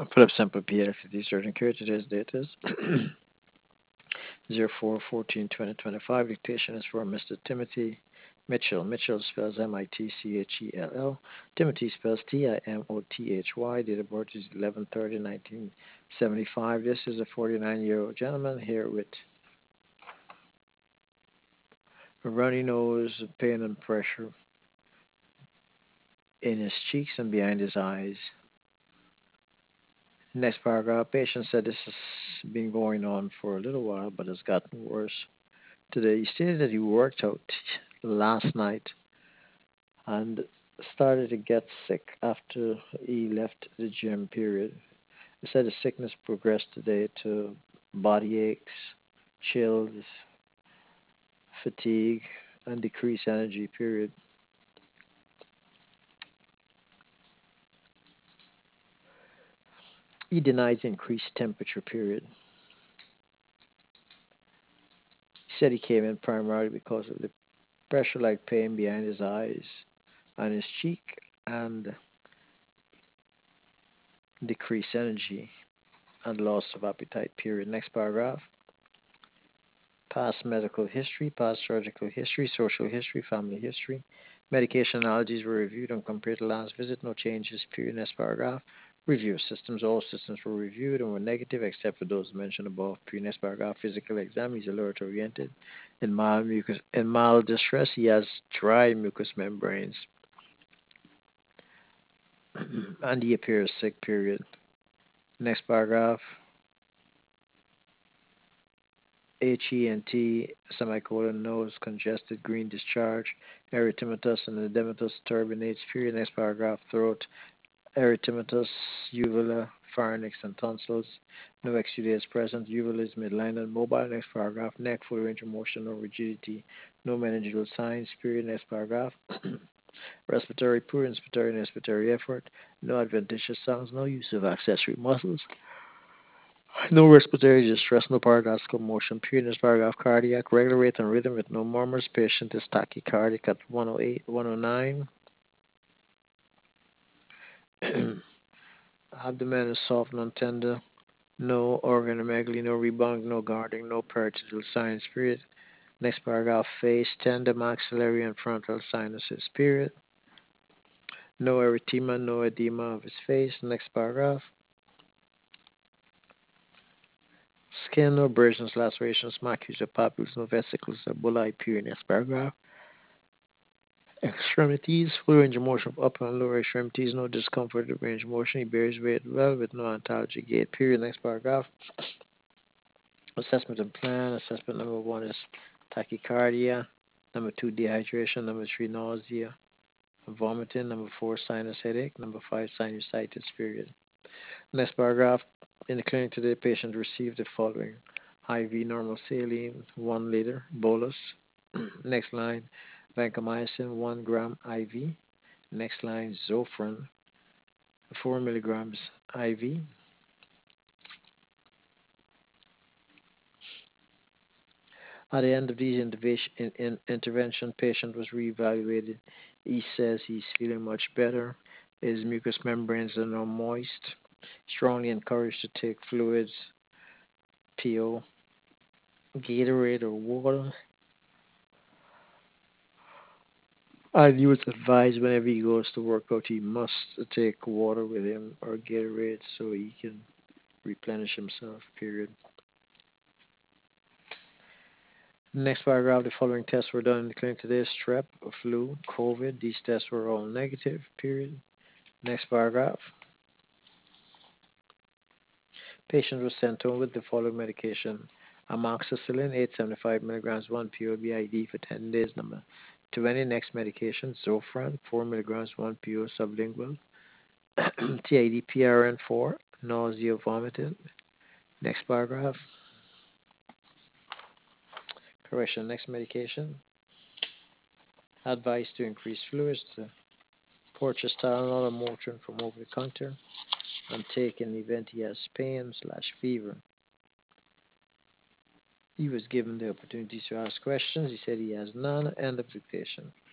Put up sample PLFT certain cure. Today's date is 04/14/2025. Dictation is for Mr. Timothy Mitchell. Mitchell spells Mitchell. Timothy spells Timothy. Date of birth is 11/30/1975. This is a 49-year-old gentleman here with a runny nose, pain and pressure in his cheeks and behind his eyes. Next paragraph. Patient said this has been going on for a little while, but has gotten worse. Today, he stated that he worked out last night and started to get sick after he left the gym period. He said the sickness progressed today to body aches, chills, fatigue, and decreased energy period. He denies increased temperature period. He said he came in primarily because of the pressure-like pain behind his eyes and his cheek and decreased energy and loss of appetite period. Next paragraph. Past medical history, past surgical history, social history, family history. Medication allergies were reviewed and compared to last visit. No changes. Period. Next paragraph. Review systems. All systems were reviewed and were negative except for those mentioned above. Period. Next paragraph. Physical exam. He's alert oriented. In mild distress, he has dry mucous membranes and he appears sick. Period. Next paragraph. HENT, semicolon, nose, congested, green discharge, erythematous and edematous turbinates, period. Next paragraph, throat, erythematous, uvula, pharynx, and tonsils. No exudates present. Uvula is midline and mobile. Next paragraph, neck, full range of motion, no rigidity, no meningeal signs, period. Next paragraph, respiratory, poor inspiratory and expiratory effort, no adventitious sounds, no use of accessory muscles. No respiratory distress, no paradoxical motion. Period. Paragraph cardiac, regular rate and rhythm with no murmurs. Patient is tachycardic at 108, 109. Abdomen is soft, non tender. No organomegaly, no rebound, no guarding, no parietal signs. Period. Next paragraph, face tender, maxillary and frontal sinuses. Period. No erythema, no edema of his face. Next paragraph. Skin, no abrasions, lacerations, macular papules, no vesicles, or bullae. Period. Next paragraph. Extremities, full range of motion of upper and lower extremities, no discomfort of range of motion. He bears weight well with no ontology gait. Period. Next paragraph. Assessment and plan. Assessment number one is tachycardia. Number two, dehydration. Number three, nausea, vomiting. Number four, sinus headache. Number five, sinusitis. Period. Next paragraph. In the clinic today, patient received the following: IV normal saline, 1 liter, bolus. Next line, vancomycin, 1 gram IV. Next line, Zofran, 4 milligrams IV. At the end of these intervention, patient was reevaluated. He says he's feeling much better. His mucous membranes are now moist. Strongly encouraged to take fluids, PO, Gatorade, or water. And he was advised whenever he goes to work out, he must take water with him or Gatorade so he can replenish himself, period. Next paragraph, the following tests were done in the clinic today: strep, flu, COVID. These tests were all negative, period. Next paragraph. Patient was sent home with the following medication: amoxicillin, 875 milligrams, 1 PO BID for 10 days. Number 20. Next medication: Zofran, 4 milligrams, 1 PO sublingual. TID PRN4, nausea, vomiting. Next paragraph. Correction. Next medication: advice to increase fluids to purchase Tylenol or Motrin from over the counter and take in the event he has pain/fever. He was given the opportunity to ask questions. He said he has none. End of dictation.